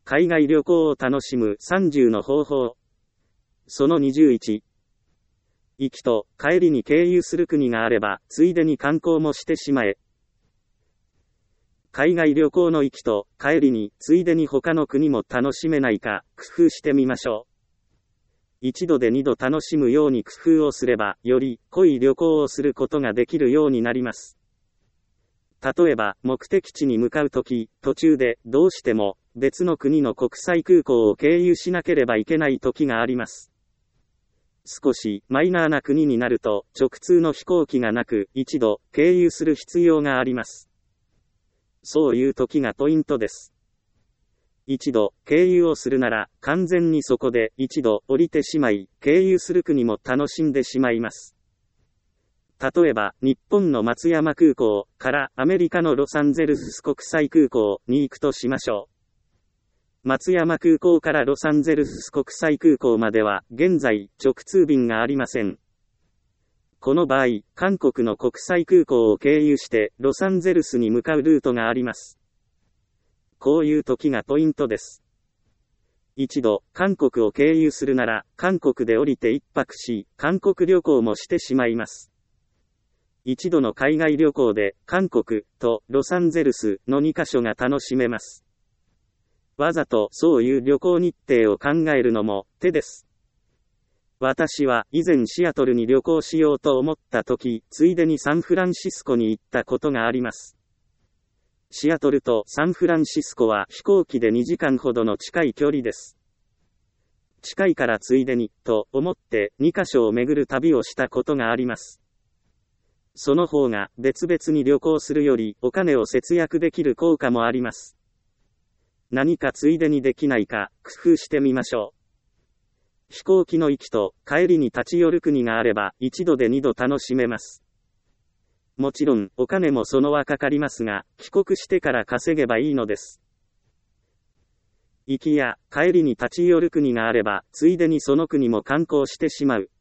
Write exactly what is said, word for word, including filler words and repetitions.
海外旅行を楽しむさんじゅうの方法。そのにじゅういち。行きと帰りに経由する国があれば、ついでに観光もしてしまえ。海外旅行の行きと帰りに、ついでに他の国も楽しめないか、工夫してみましょう。一度で二度楽しむように工夫をすれば、より濃い旅行をすることができるようになります。例えば、目的地に向かうとき、途中で、どうしても、別の国の国際空港を経由しなければいけないときがあります。少し、マイナーな国になると、直通の飛行機がなく、一度、経由する必要があります。そういうときがポイントです。一度、経由をするなら、完全にそこで、一度、降りてしまい、経由する国も楽しんでしまいます。例えば、日本の松山空港からアメリカのロサンゼルス国際空港に行くとしましょう。松山空港からロサンゼルス国際空港までは、現在、直通便がありません。この場合、韓国の国際空港を経由して、ロサンゼルスに向かうルートがあります。こういう時がポイントです。一度、韓国を経由するなら、韓国で降りて一泊し、韓国旅行もしてしまいます。一度の海外旅行で、韓国とロサンゼルスのにカ所が楽しめます。わざとそういう旅行日程を考えるのも手です。私は以前シアトルに旅行しようと思った時、ついでにサンフランシスコに行ったことがあります。シアトルとサンフランシスコは飛行機でにじかんほどの近い距離です。近いからついでに、と思ってにカ所を巡る旅をしたことがあります。その方が別々に旅行するよりお金を節約できる効果もあります。何かついでにできないか工夫してみましょう。飛行機の行きと帰りに立ち寄る国があれば一度で二度楽しめます。もちろん、お金もそのはかかりますが、帰国してから稼げばいいのです。行きや帰りに立ち寄る国があれば、ついでにその国も観光してしまう。